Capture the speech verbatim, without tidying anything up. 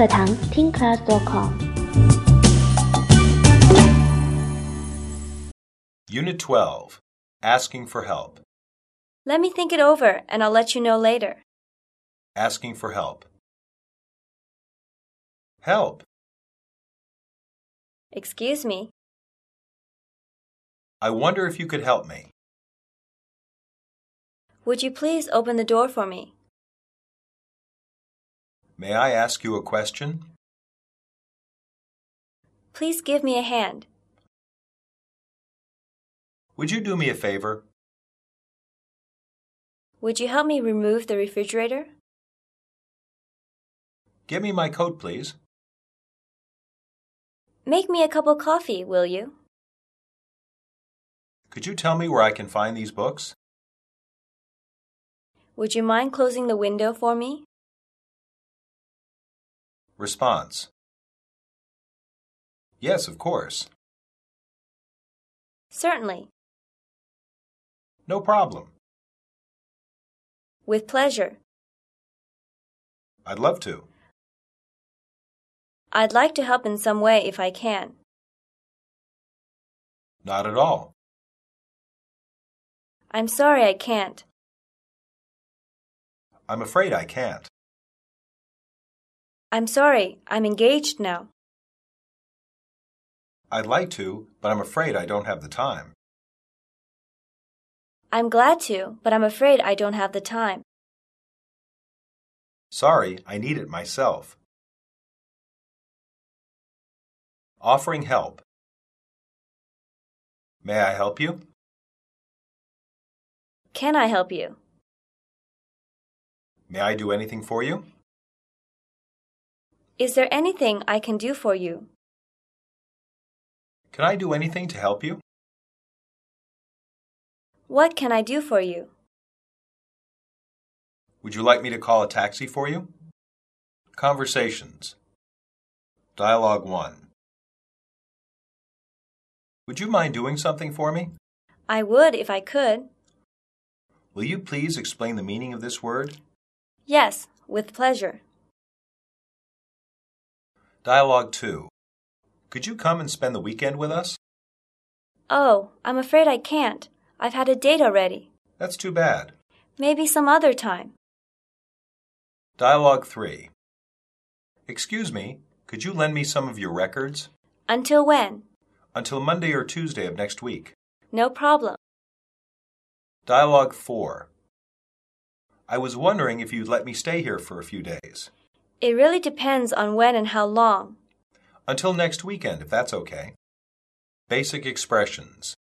课堂 听 class dot com。 Unit twelve, Asking for help. Let me think it over, and I'll let you know later. Asking for help. Help. Excuse me. I wonder if you could help me. Would you please open the door for me? May I ask you a question? Please give me a hand. Would you do me a favor? Would you help me remove the refrigerator? Give me my coat, please. Make me a cup of coffee, will you? Could you tell me where I can find these books? Would you mind closing the window for me? Response. Yes, of course. Certainly. No problem. With pleasure. I'd love to. I'd like to help in some way if I can. Not at all. I'm sorry I can't. I'm afraid I can't. I'm sorry, I'm engaged now. I'd like to, but I'm afraid I don't have the time. I'm glad to, but I'm afraid I don't have the time. Sorry, I need it myself. Offering help. May I help you? Can I help you? May I do anything for you? Is there anything I can do for you? Can I do anything to help you? What can I do for you? Would you like me to call a taxi for you? Conversations. Dialogue one. Would you mind doing something for me? I would if I could. Will you please explain the meaning of this word? Yes, with pleasure. Dialogue two. Could you come and spend the weekend with us? Oh, I'm afraid I can't. I've had a date already. That's too bad. Maybe some other time. Dialogue three. Excuse me, could you lend me some of your records? Until when? Until Monday or Tuesday of next week. No problem. Dialogue four. I was wondering if you'd let me stay here for a few days. It really depends on when and how long. Until next weekend, if that's okay. Basic expressions.